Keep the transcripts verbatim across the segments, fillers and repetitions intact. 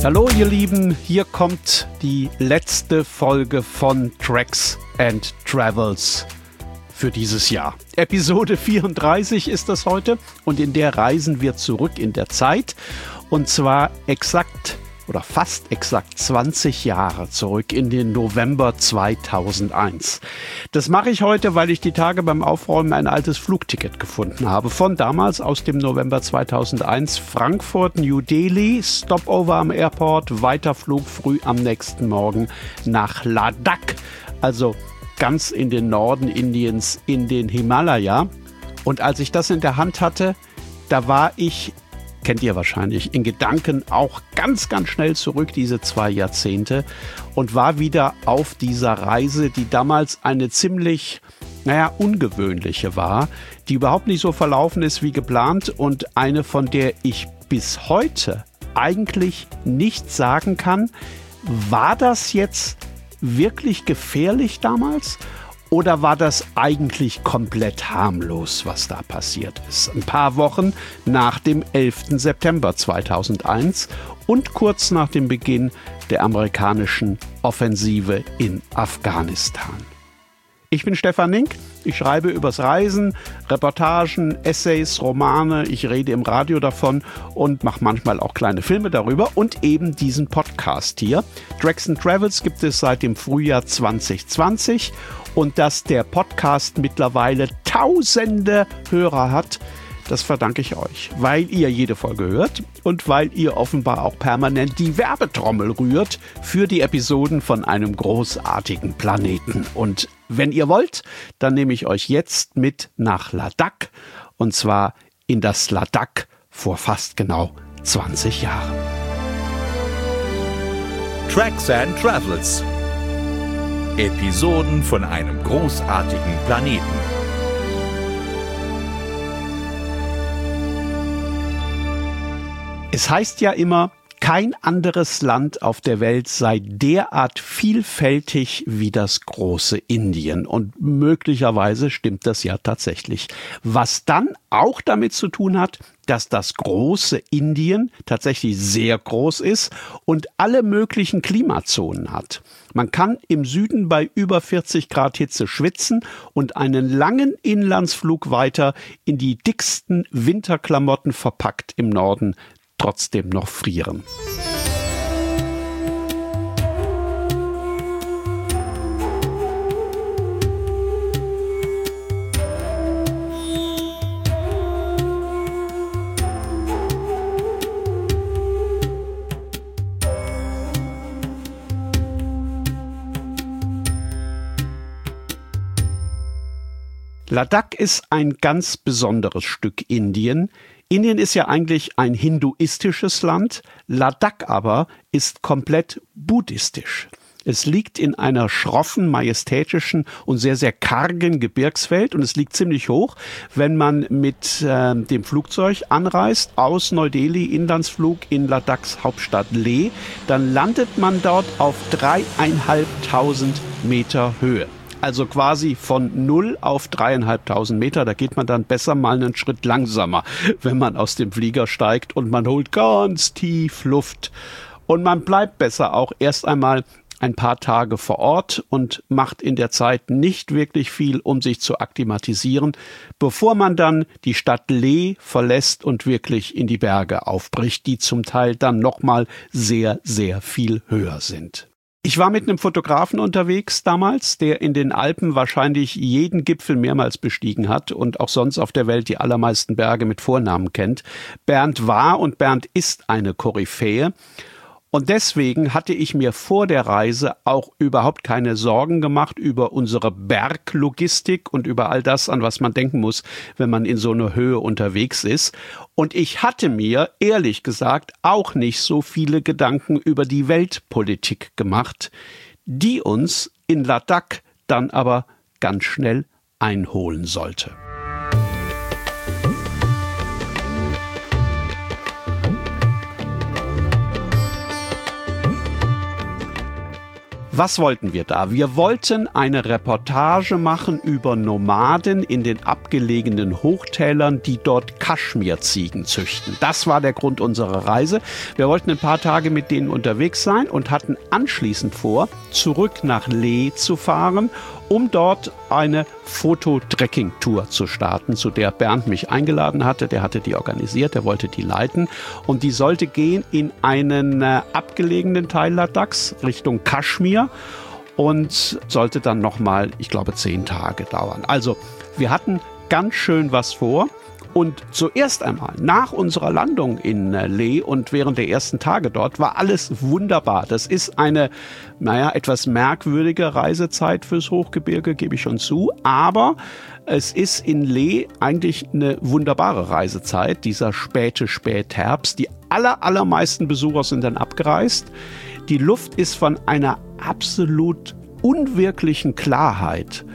Hallo ihr Lieben, hier kommt die letzte Folge von Tracks and Travels für dieses Jahr. Episode vierunddreißig ist das heute und in der reisen wir zurück in der Zeit und zwar exakt oder fast exakt zwanzig Jahre zurück in den November zweitausendeins. Das mache ich heute, weil ich die Tage beim Aufräumen ein altes Flugticket gefunden habe. Von damals aus dem November zweitausendeins. Frankfurt, New Delhi, Stopover am Airport, Weiterflug früh am nächsten Morgen nach Ladakh. Also ganz in den Norden Indiens, in den Himalaya. Und als ich das in der Hand hatte, da war ich, kennt ihr wahrscheinlich, in Gedanken auch ganz, ganz schnell zurück, diese zwei Jahrzehnte, und war wieder auf dieser Reise, die damals eine ziemlich, naja, ungewöhnliche war, die überhaupt nicht so verlaufen ist wie geplant und eine, von der ich bis heute eigentlich nicht sagen kann, war das jetzt wirklich gefährlich damals? Oder war das eigentlich komplett harmlos, was da passiert ist? Ein paar Wochen nach dem elften September zweitausendeins und kurz nach dem Beginn der amerikanischen Offensive in Afghanistan. Ich bin Stefan Link, ich schreibe übers Reisen, Reportagen, Essays, Romane, ich rede im Radio davon und mache manchmal auch kleine Filme darüber und eben diesen Podcast hier. Tracks and Travels gibt es seit dem Frühjahr zwanzig zwanzig und dass der Podcast mittlerweile tausende Hörer hat, das verdanke ich euch, weil ihr jede Folge hört und weil ihr offenbar auch permanent die Werbetrommel rührt für die Episoden von einem großartigen Planeten. Und wenn ihr wollt, dann nehme ich euch jetzt mit nach Ladakh und zwar in das Ladakh vor fast genau zwanzig Jahren. Tracks and Travels. Episoden von einem großartigen Planeten. Es heißt ja immer, kein anderes Land auf der Welt sei derart vielfältig wie das große Indien. Und möglicherweise stimmt das ja tatsächlich. Was dann auch damit zu tun hat, dass das große Indien tatsächlich sehr groß ist und alle möglichen Klimazonen hat. Man kann im Süden bei über vierzig Grad Hitze schwitzen und einen langen Inlandsflug weiter in die dicksten Winterklamotten verpackt im Norden trotzdem noch frieren. Ladakh ist ein ganz besonderes Stück Indien. Indien ist ja eigentlich ein hinduistisches Land, Ladakh aber ist komplett buddhistisch. Es liegt in einer schroffen, majestätischen und sehr, sehr kargen Gebirgswelt und es liegt ziemlich hoch. Wenn man mit äh, dem Flugzeug anreist aus Neu-Delhi, Inlandsflug in Ladakhs Hauptstadt Leh, dann landet man dort auf dreieinhalbtausend Meter Höhe. Also quasi von null auf dreieinhalbtausend Meter. Da geht man dann besser mal einen Schritt langsamer, wenn man aus dem Flieger steigt und man holt ganz tief Luft. Und man bleibt besser auch erst einmal ein paar Tage vor Ort und macht in der Zeit nicht wirklich viel, um sich zu akklimatisieren, bevor man dann die Stadt Leh verlässt und wirklich in die Berge aufbricht, die zum Teil dann nochmal sehr, sehr viel höher sind. Ich war mit einem Fotografen unterwegs damals, der in den Alpen wahrscheinlich jeden Gipfel mehrmals bestiegen hat und auch sonst auf der Welt die allermeisten Berge mit Vornamen kennt. Bernd war und Bernd ist eine Koryphäe. Und deswegen hatte ich mir vor der Reise auch überhaupt keine Sorgen gemacht über unsere Berglogistik und über all das, an was man denken muss, wenn man in so einer Höhe unterwegs ist. Und ich hatte mir, ehrlich gesagt, auch nicht so viele Gedanken über die Weltpolitik gemacht, die uns in Ladakh dann aber ganz schnell einholen sollte. Was wollten wir da? Wir wollten eine Reportage machen über Nomaden in den abgelegenen Hochtälern, die dort Kaschmirziegen züchten. Das war der Grund unserer Reise. Wir wollten ein paar Tage mit denen unterwegs sein und hatten anschließend vor, zurück nach Leh zu fahren, um dort eine Fototrekking-Tour zu starten, zu der Bernd mich eingeladen hatte. Der hatte die organisiert, der wollte die leiten. Und die sollte gehen in einen äh, abgelegenen Teil Ladaks Richtung Kaschmir und sollte dann nochmal, ich glaube, zehn Tage dauern. Also wir hatten ganz schön was vor. Und zuerst einmal, nach unserer Landung in äh, Leh und während der ersten Tage dort, war alles wunderbar. Das ist eine, naja, etwas merkwürdige Reisezeit fürs Hochgebirge, gebe ich schon zu. Aber es ist in Leh eigentlich eine wunderbare Reisezeit, dieser späte Spätherbst. Die aller, allermeisten Besucher sind dann abgereist. Die Luft ist von einer absolut unwirklichen Klarheit.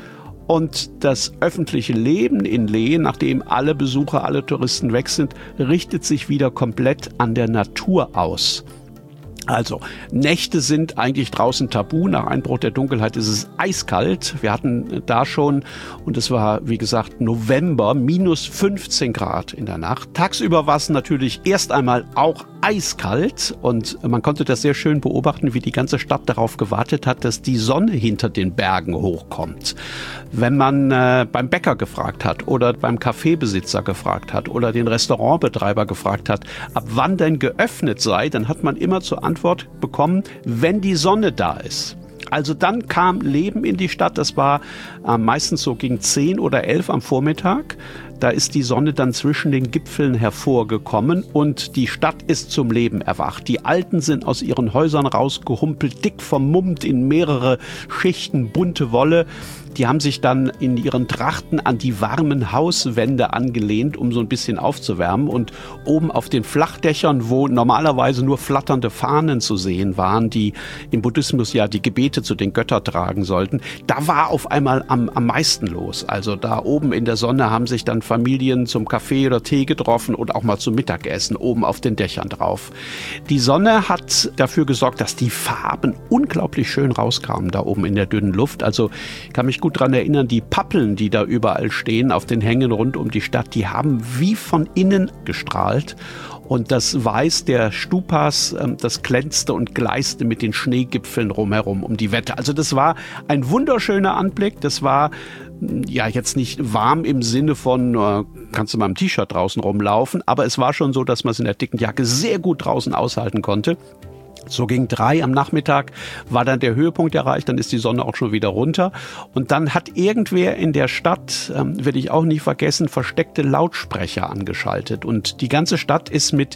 Und das öffentliche Leben in Leh, nachdem alle Besucher, alle Touristen weg sind, richtet sich wieder komplett an der Natur aus. Also, Nächte sind eigentlich draußen tabu. Nach Einbruch der Dunkelheit ist es eiskalt. Wir hatten da schon, und es war, wie gesagt, November, minus fünfzehn Grad in der Nacht. Tagsüber war es natürlich erst einmal auch eiskalt und man konnte das sehr schön beobachten, wie die ganze Stadt darauf gewartet hat, dass die Sonne hinter den Bergen hochkommt. Wenn man äh, beim Bäcker gefragt hat oder beim Kaffeebesitzer gefragt hat oder den Restaurantbetreiber gefragt hat, ab wann denn geöffnet sei, dann hat man immer zur Antwort bekommen, wenn die Sonne da ist. Also dann kam Leben in die Stadt, das war äh, meistens so gegen zehn oder elf am Vormittag. Da ist die Sonne dann zwischen den Gipfeln hervorgekommen und die Stadt ist zum Leben erwacht. Die Alten sind aus ihren Häusern rausgehumpelt, dick vermummt in mehrere Schichten bunte Wolle. Die haben sich dann in ihren Trachten an die warmen Hauswände angelehnt, um so ein bisschen aufzuwärmen. Und oben auf den Flachdächern, wo normalerweise nur flatternde Fahnen zu sehen waren, die im Buddhismus ja die Gebete zu den Göttern tragen sollten, da war auf einmal am, am meisten los. Also da oben in der Sonne haben sich dann Familien zum Kaffee oder Tee getroffen und auch mal zum Mittagessen oben auf den Dächern drauf. Die Sonne hat dafür gesorgt, dass die Farben unglaublich schön rauskamen da oben in der dünnen Luft. Also ich kann mich gut daran erinnern, die Pappeln, die da überall stehen auf den Hängen rund um die Stadt, die haben wie von innen gestrahlt. Und das Weiß der Stupas, das glänzte und gleiste mit den Schneegipfeln rumherum um die Wette. Also das war ein wunderschöner Anblick. Das war ja jetzt nicht warm im Sinne von, äh, kannst du mal im T-Shirt draußen rumlaufen, aber es war schon so, dass man es in der dicken Jacke sehr gut draußen aushalten konnte. So gegen drei am Nachmittag war dann der Höhepunkt erreicht, dann ist die Sonne auch schon wieder runter. Und dann hat irgendwer in der Stadt, ähm, werde ich auch nie vergessen, versteckte Lautsprecher angeschaltet. Und die ganze Stadt ist mit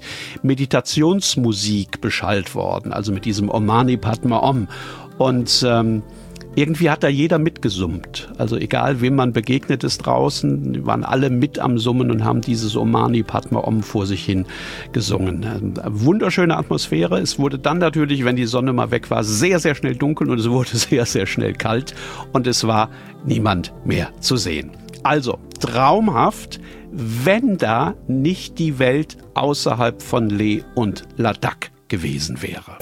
Meditationsmusik beschallt worden, also mit diesem Om Mani Padme Om. Und ähm, irgendwie hat da jeder mitgesummt. Also egal, wem man begegnet ist draußen, die waren alle mit am Summen und haben dieses Om Mani Padme Om vor sich hin gesungen. Eine wunderschöne Atmosphäre. Es wurde dann natürlich, wenn die Sonne mal weg war, sehr, sehr schnell dunkel und es wurde sehr, sehr schnell kalt und es war niemand mehr zu sehen. Also traumhaft, wenn da nicht die Welt außerhalb von Leh und Ladakh gewesen wäre.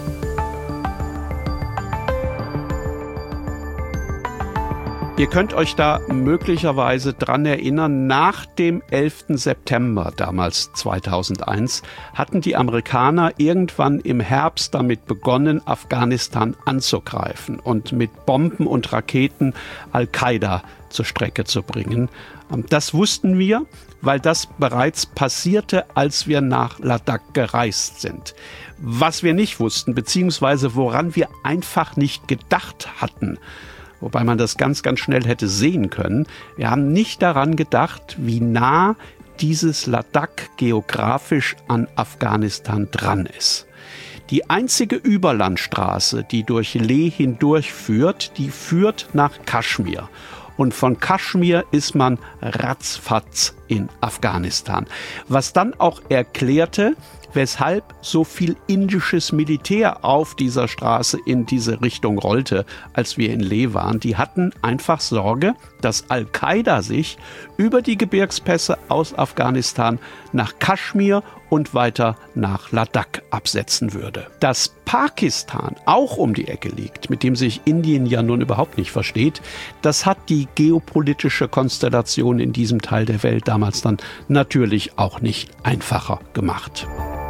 Ihr könnt euch da möglicherweise dran erinnern, nach dem elften September, damals zweitausendeins, hatten die Amerikaner irgendwann im Herbst damit begonnen, Afghanistan anzugreifen und mit Bomben und Raketen Al-Qaida zur Strecke zu bringen. Das wussten wir, weil das bereits passierte, als wir nach Ladakh gereist sind. Was wir nicht wussten, beziehungsweise woran wir einfach nicht gedacht hatten, wobei man das ganz, ganz schnell hätte sehen können. Wir haben nicht daran gedacht, wie nah dieses Ladakh geografisch an Afghanistan dran ist. Die einzige Überlandstraße, die durch Leh hindurch führt, die führt nach Kaschmir. Und von Kaschmir ist man ratzfatz in Afghanistan. Was dann auch erklärte, weshalb so viel indisches Militär auf dieser Straße in diese Richtung rollte, als wir in Leh waren. Die hatten einfach Sorge, dass Al-Qaida sich über die Gebirgspässe aus Afghanistan nach Kaschmir und weiter nach Ladakh absetzen würde. Dass Pakistan auch um die Ecke liegt, mit dem sich Indien ja nun überhaupt nicht versteht, das hat die geopolitische Konstellation in diesem Teil der Welt damals dann natürlich auch nicht einfacher gemacht.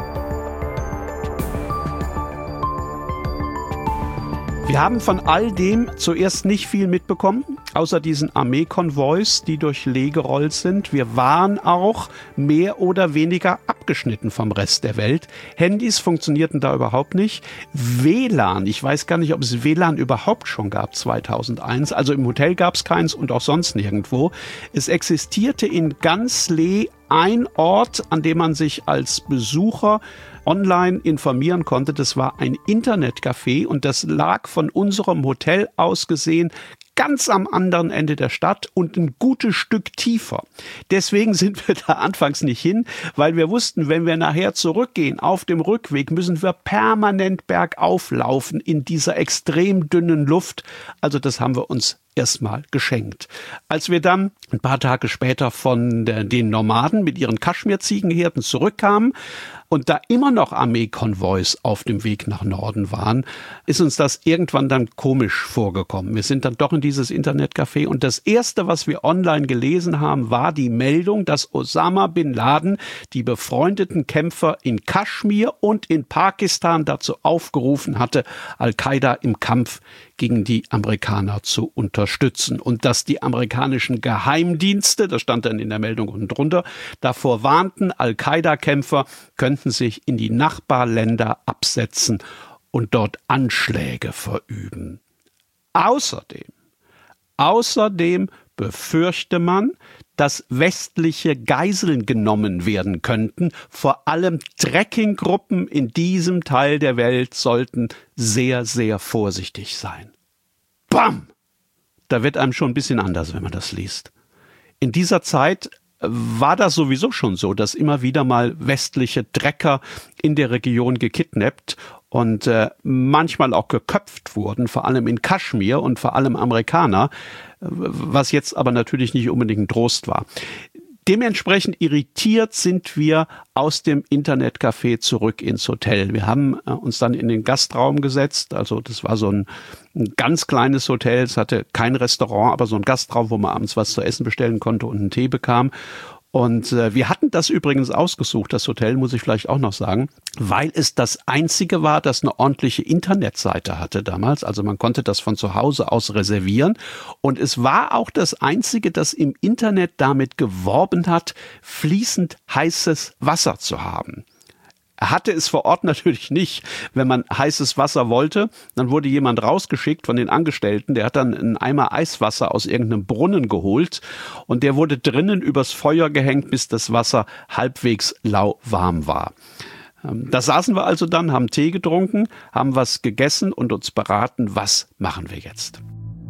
Wir haben von all dem zuerst nicht viel mitbekommen, außer diesen Armeekonvois, die durch Leh gerollt sind. Wir waren auch mehr oder weniger abgeschnitten vom Rest der Welt. Handys funktionierten da überhaupt nicht. W L A N, ich weiß gar nicht, ob es W L A N überhaupt schon gab zweitausendeins. Also im Hotel gab es keins und auch sonst nirgendwo. Es existierte in ganz Leh ein Ort, an dem man sich als Besucher online informieren konnte. Das war ein Internetcafé und das lag von unserem Hotel aus gesehen ganz am anderen Ende der Stadt und ein gutes Stück tiefer. Deswegen sind wir da anfangs nicht hin, weil wir wussten, wenn wir nachher zurückgehen auf dem Rückweg, müssen wir permanent bergauf laufen in dieser extrem dünnen Luft. Also das haben wir uns erstmal geschenkt. Als wir dann ein paar Tage später von den Nomaden mit ihren Kaschmir-Ziegenherden zurückkamen und da immer noch Armeekonvois auf dem Weg nach Norden waren, ist uns das irgendwann dann komisch vorgekommen. Wir sind dann doch in dieses Internetcafé und das Erste, was wir online gelesen haben, war die Meldung, dass Osama bin Laden die befreundeten Kämpfer in Kaschmir und in Pakistan dazu aufgerufen hatte, Al-Qaida im Kampf gegen die Amerikaner zu unterstützen und dass die amerikanischen Geheimdienste, das stand dann in der Meldung unten drunter, davor warnten, Al-Qaida-Kämpfer könnten sich in die Nachbarländer absetzen und dort Anschläge verüben. Außerdem, außerdem befürchte man, dass westliche Geiseln genommen werden könnten. Vor allem Trekkinggruppen in diesem Teil der Welt sollten sehr, sehr vorsichtig sein. Bam! Da wird einem schon ein bisschen anders, wenn man das liest. In dieser Zeit war das sowieso schon so, dass immer wieder mal westliche Trekker in der Region gekidnappt und äh, manchmal auch geköpft wurden, vor allem in Kaschmir und vor allem Amerikaner, was jetzt aber natürlich nicht unbedingt ein Trost war. Dementsprechend irritiert sind wir aus dem Internetcafé zurück ins Hotel. Wir haben äh, uns dann in den Gastraum gesetzt. Also das war so ein, ein ganz kleines Hotel. Es hatte kein Restaurant, aber so ein Gastraum, wo man abends was zu essen bestellen konnte und einen Tee bekam. Und äh, wir hatten das übrigens ausgesucht, das Hotel, muss ich vielleicht auch noch sagen, weil es das einzige war, das eine ordentliche Internetseite hatte damals. Also man konnte das von zu Hause aus reservieren. Und es war auch das einzige, das im Internet damit geworben hat, fließend heißes Wasser zu haben. Er hatte es vor Ort natürlich nicht. Wenn man heißes Wasser wollte, dann wurde jemand rausgeschickt von den Angestellten. Der hat dann einen Eimer Eiswasser aus irgendeinem Brunnen geholt und der wurde drinnen übers Feuer gehängt, bis das Wasser halbwegs lauwarm war. Da saßen wir also dann, haben Tee getrunken, haben was gegessen und uns beraten, was machen wir jetzt?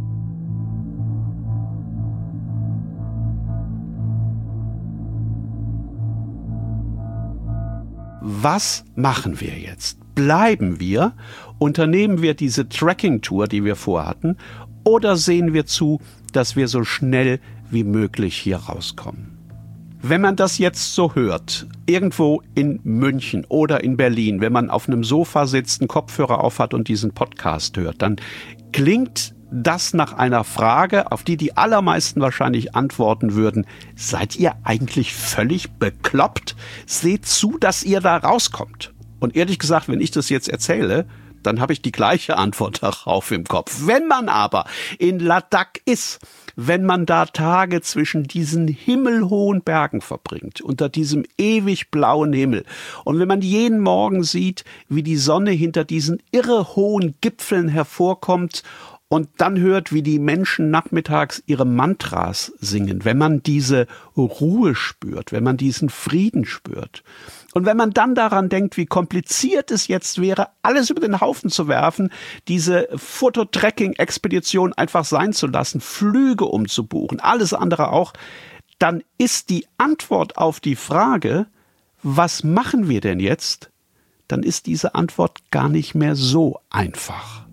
Was machen wir jetzt? Bleiben wir? Unternehmen wir diese Trekking-Tour, die wir vorhatten? Oder sehen wir zu, dass wir so schnell wie möglich hier rauskommen? Wenn man das jetzt so hört, irgendwo in München oder in Berlin, wenn man auf einem Sofa sitzt, einen Kopfhörer aufhat und diesen Podcast hört, dann klingt das nach einer Frage, auf die die allermeisten wahrscheinlich antworten würden: Seid ihr eigentlich völlig bekloppt? Seht zu, dass ihr da rauskommt. Und ehrlich gesagt, wenn ich das jetzt erzähle, dann habe ich die gleiche Antwort darauf im Kopf. Wenn man aber in Ladakh ist, wenn man da Tage zwischen diesen himmelhohen Bergen verbringt, unter diesem ewig blauen Himmel, und wenn man jeden Morgen sieht, wie die Sonne hinter diesen irre hohen Gipfeln hervorkommt und dann hört, wie die Menschen nachmittags ihre Mantras singen, wenn man diese Ruhe spürt, wenn man diesen Frieden spürt. Und wenn man dann daran denkt, wie kompliziert es jetzt wäre, alles über den Haufen zu werfen, diese Foto-Trekking-Expedition einfach sein zu lassen, Flüge umzubuchen, alles andere auch, dann ist die Antwort auf die Frage, was machen wir denn jetzt, dann ist diese Antwort gar nicht mehr so einfach.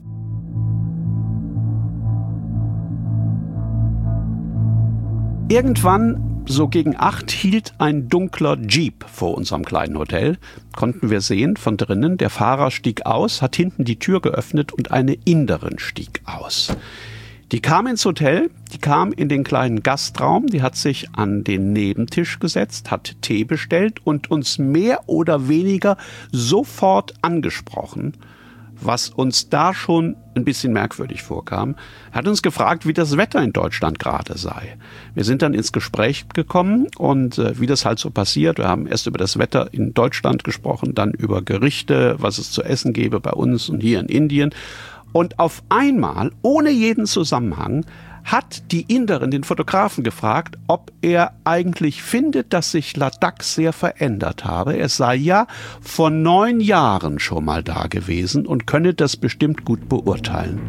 Irgendwann, so gegen acht, hielt ein dunkler Jeep vor unserem kleinen Hotel. Konnten wir sehen von drinnen. Der Fahrer stieg aus, hat hinten die Tür geöffnet und eine Inderin stieg aus. Die kam ins Hotel, die kam in den kleinen Gastraum, die hat sich an den Nebentisch gesetzt, hat Tee bestellt und uns mehr oder weniger sofort angesprochen, was uns da schon ein bisschen merkwürdig vorkam. Er hat uns gefragt, wie das Wetter in Deutschland gerade sei. Wir sind dann ins Gespräch gekommen und äh, wie das halt so passiert, wir haben erst über das Wetter in Deutschland gesprochen, dann über Gerichte, was es zu essen gäbe bei uns und hier in Indien. Und auf einmal, ohne jeden Zusammenhang, hat die Inderin den Fotografen gefragt, ob er eigentlich findet, dass sich Ladakh sehr verändert habe. Er sei ja vor neun Jahren schon mal da gewesen und könne das bestimmt gut beurteilen.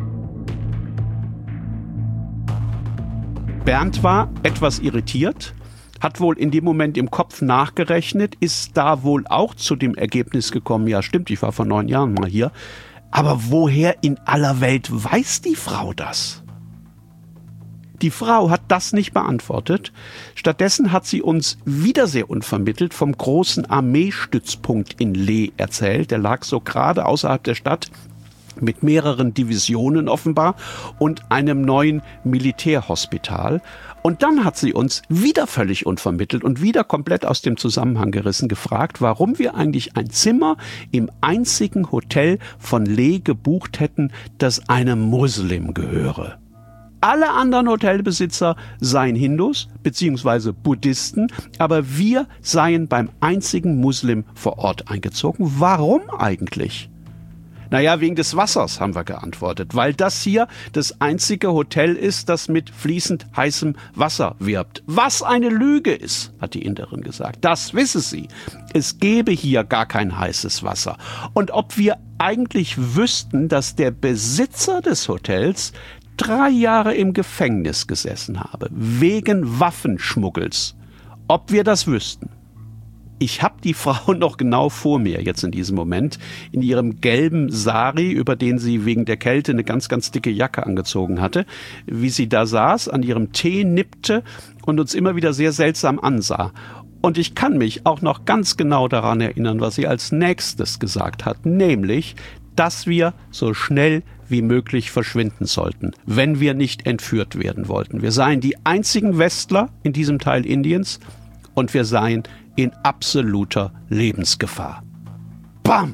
Bernd war etwas irritiert, hat wohl in dem Moment im Kopf nachgerechnet, ist da wohl auch zu dem Ergebnis gekommen, ja stimmt, ich war vor neun Jahren mal hier. Aber woher in aller Welt weiß die Frau das? Die Frau hat das nicht beantwortet. Stattdessen hat sie uns wieder sehr unvermittelt vom großen Armeestützpunkt in Leh erzählt. Der lag so gerade außerhalb der Stadt mit mehreren Divisionen offenbar und einem neuen Militärhospital. Und dann hat sie uns wieder völlig unvermittelt und wieder komplett aus dem Zusammenhang gerissen gefragt, warum wir eigentlich ein Zimmer im einzigen Hotel von Leh gebucht hätten, das einem Muslim gehöre. Alle anderen Hotelbesitzer seien Hindus bzw. Buddhisten, aber wir seien beim einzigen Muslim vor Ort eingezogen. Warum eigentlich? Naja, wegen des Wassers, haben wir geantwortet, weil das hier das einzige Hotel ist, das mit fließend heißem Wasser wirbt. Was eine Lüge ist, hat die Inderin gesagt. Das wisse sie. Es gäbe hier gar kein heißes Wasser. Und ob wir eigentlich wüssten, dass der Besitzer des Hotels drei Jahre im Gefängnis gesessen habe, wegen Waffenschmuggels. Ob wir das wüssten. Ich habe die Frau noch genau vor mir, jetzt in diesem Moment, in ihrem gelben Sari, über den sie wegen der Kälte eine ganz, ganz dicke Jacke angezogen hatte, wie sie da saß, an ihrem Tee nippte und uns immer wieder sehr seltsam ansah. Und ich kann mich auch noch ganz genau daran erinnern, was sie als nächstes gesagt hat, nämlich, dass wir so schnell wie möglich verschwinden sollten, wenn wir nicht entführt werden wollten. Wir seien die einzigen Westler in diesem Teil Indiens und wir seien in absoluter Lebensgefahr. Bam!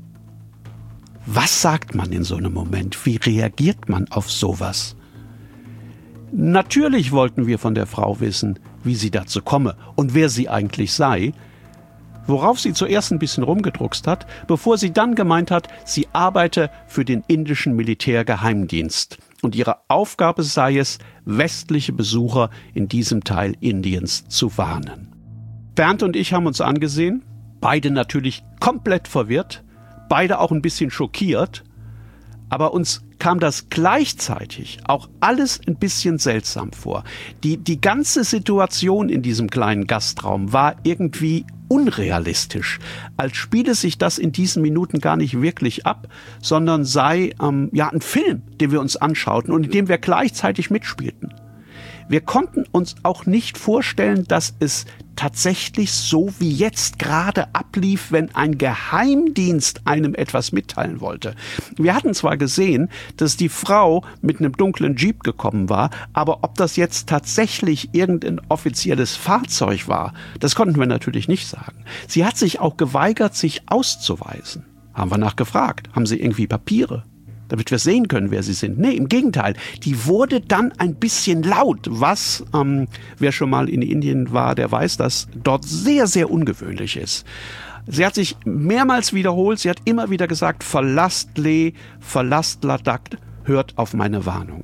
Was sagt man in so einem Moment? Wie reagiert man auf sowas? Natürlich wollten wir von der Frau wissen, wie sie dazu komme und wer sie eigentlich sei, worauf sie zuerst ein bisschen rumgedruckst hat, bevor sie dann gemeint hat, sie arbeite für den indischen Militärgeheimdienst und ihre Aufgabe sei es, westliche Besucher in diesem Teil Indiens zu warnen. Bernd und ich haben uns angesehen, beide natürlich komplett verwirrt, beide auch ein bisschen schockiert, aber uns kam das gleichzeitig auch alles ein bisschen seltsam vor. Die, die ganze Situation in diesem kleinen Gastraum war irgendwie unrealistisch, als spiele sich das in diesen Minuten gar nicht wirklich ab, sondern sei ähm, ja ein Film, den wir uns anschauten und in dem wir gleichzeitig mitspielten. Wir konnten uns auch nicht vorstellen, dass es tatsächlich so wie jetzt gerade ablief, wenn ein Geheimdienst einem etwas mitteilen wollte. Wir hatten zwar gesehen, dass die Frau mit einem dunklen Jeep gekommen war, aber ob das jetzt tatsächlich irgendein offizielles Fahrzeug war, das konnten wir natürlich nicht sagen. Sie hat sich auch geweigert, sich auszuweisen. Haben wir nachgefragt. Haben sie irgendwie Papiere? Damit wir sehen können, wer sie sind. Nee, im Gegenteil. Die wurde dann ein bisschen laut, was, ähm, wer schon mal in Indien war, der weiß, dass dort sehr, sehr ungewöhnlich ist. Sie hat sich mehrmals wiederholt, sie hat immer wieder gesagt, verlasst Leh, verlasst Ladakh, hört auf meine Warnung.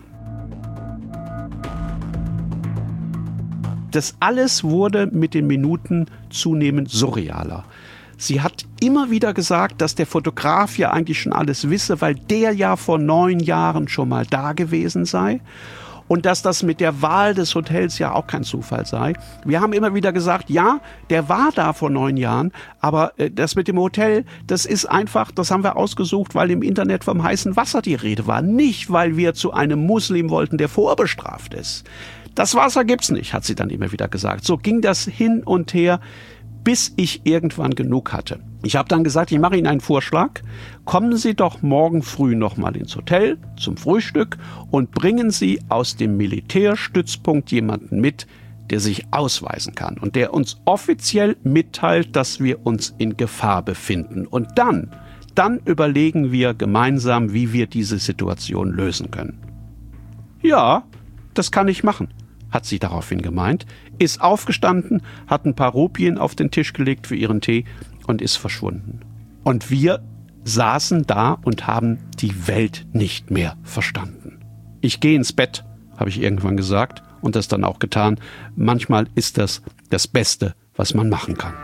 Das alles wurde mit den Minuten zunehmend surrealer. Sie hat immer wieder gesagt, dass der Fotograf ja eigentlich schon alles wisse, weil der ja vor neun Jahren schon mal da gewesen sei. und dass das mit der Wahl des Hotels ja auch kein Zufall sei. Wir haben immer wieder gesagt, ja, der war da vor neun Jahren, aber äh, das mit dem Hotel, das ist einfach, das haben wir ausgesucht, weil im Internet vom heißen Wasser die Rede war. Nicht, weil wir zu einem Muslim wollten, der vorbestraft ist. Das Wasser gibt's nicht, hat sie dann immer wieder gesagt. So ging das hin und her, bis ich irgendwann genug hatte. Ich habe dann gesagt, ich mache Ihnen einen Vorschlag. Kommen Sie doch morgen früh nochmal ins Hotel zum Frühstück und bringen Sie aus dem Militärstützpunkt jemanden mit, der sich ausweisen kann und der uns offiziell mitteilt, dass wir uns in Gefahr befinden. Und dann, dann überlegen wir gemeinsam, wie wir diese Situation lösen können. Ja, das kann ich machen, hat sie daraufhin gemeint, ist aufgestanden, hat ein paar Rupien auf den Tisch gelegt für ihren Tee und ist verschwunden. Und wir saßen da und haben die Welt nicht mehr verstanden. Ich gehe ins Bett, habe ich irgendwann gesagt und das dann auch getan. Manchmal ist das das Beste, was man machen kann.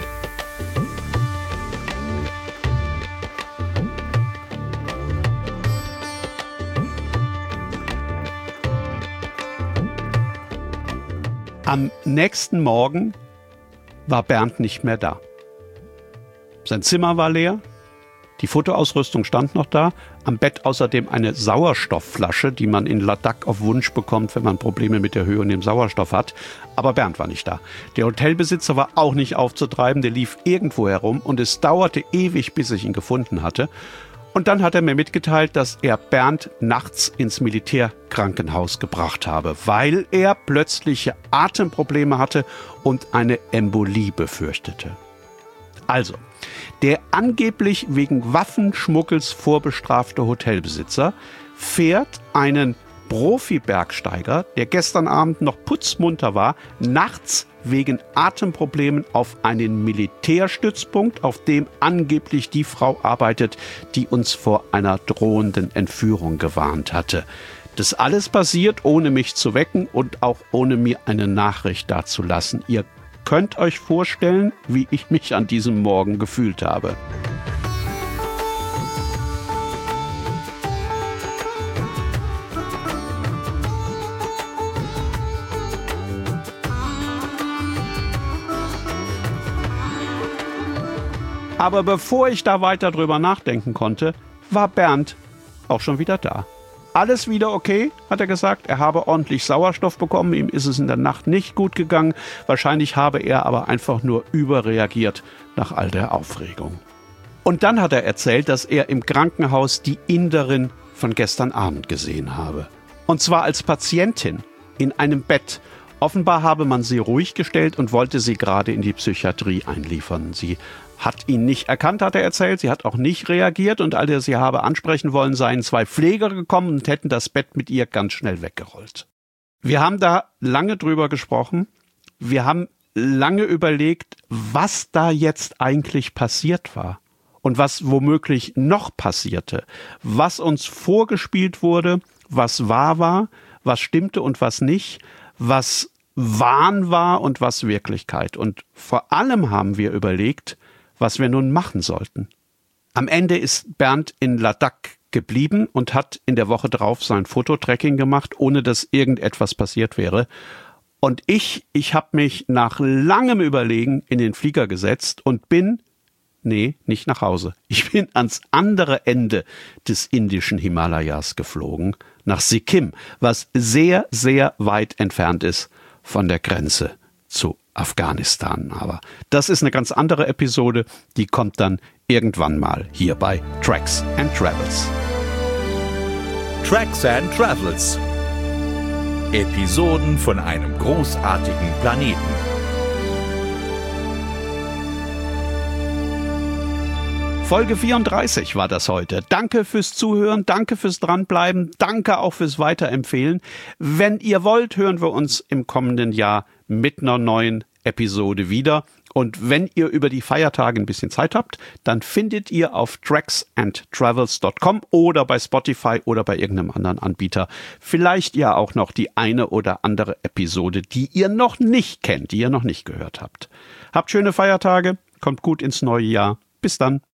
Am nächsten Morgen war Bernd nicht mehr da. Sein Zimmer war leer, die Fotoausrüstung stand noch da, am Bett außerdem eine Sauerstoffflasche, die man in Ladakh auf Wunsch bekommt, wenn man Probleme mit der Höhe und dem Sauerstoff hat. Aber Bernd war nicht da. Der Hotelbesitzer war auch nicht aufzutreiben, der lief irgendwo herum und es dauerte ewig, bis ich ihn gefunden hatte. Und dann hat er mir mitgeteilt, dass er Bernd nachts ins Militärkrankenhaus gebracht habe, weil er plötzliche Atemprobleme hatte und eine Embolie befürchtete. Also, der angeblich wegen Waffenschmuggels vorbestrafte Hotelbesitzer fährt einen Profi-Bergsteiger, der gestern Abend noch putzmunter war, nachts wegen Atemproblemen auf einen Militärstützpunkt, auf dem angeblich die Frau arbeitet, die uns vor einer drohenden Entführung gewarnt hatte. Das alles passiert, ohne mich zu wecken und auch ohne mir eine Nachricht dazulassen. Ihr könnt euch vorstellen, wie ich mich an diesem Morgen gefühlt habe. Aber bevor ich da weiter drüber nachdenken konnte, war Bernd auch schon wieder da. Alles wieder okay, hat er gesagt. Er habe ordentlich Sauerstoff bekommen. Ihm ist es in der Nacht nicht gut gegangen. Wahrscheinlich habe er aber einfach nur überreagiert nach all der Aufregung. Und dann hat er erzählt, dass er im Krankenhaus die Inderin von gestern Abend gesehen habe. Und zwar als Patientin in einem Bett. Offenbar habe man sie ruhig gestellt und wollte sie gerade in die Psychiatrie einliefern. Sie hat ihn nicht erkannt, hat er erzählt. Sie hat auch nicht reagiert und als er sie habe ansprechen wollen, seien zwei Pfleger gekommen und hätten das Bett mit ihr ganz schnell weggerollt. Wir haben da lange drüber gesprochen. Wir haben lange überlegt, was da jetzt eigentlich passiert war und was womöglich noch passierte, was uns vorgespielt wurde, was wahr war, was stimmte und was nicht, was Wahn war und was Wirklichkeit. Und vor allem haben wir überlegt, was wir nun machen sollten. Am Ende ist Bernd in Ladakh geblieben und hat in der Woche drauf sein Fototracking gemacht, ohne dass irgendetwas passiert wäre. Und ich, ich habe mich nach langem Überlegen in den Flieger gesetzt und bin, nee, nicht nach Hause. Ich bin ans andere Ende des indischen Himalayas geflogen, nach Sikkim, was sehr, sehr weit entfernt ist von der Grenze zu Afghanistan. Aber das ist eine ganz andere Episode, die kommt dann irgendwann mal hier bei Tracks and Travels. Tracks and Travels. Episoden von einem großartigen Planeten. Folge vierunddreißig war das heute. Danke fürs Zuhören, danke fürs Dranbleiben, danke auch fürs Weiterempfehlen. Wenn ihr wollt, hören wir uns im kommenden Jahr mit einer neuen Episode wieder. Und wenn ihr über die Feiertage ein bisschen Zeit habt, dann findet ihr auf tracks and travels dot com oder bei Spotify oder bei irgendeinem anderen Anbieter vielleicht ja auch noch die eine oder andere Episode, die ihr noch nicht kennt, die ihr noch nicht gehört habt. Habt schöne Feiertage, kommt gut ins neue Jahr. Bis dann.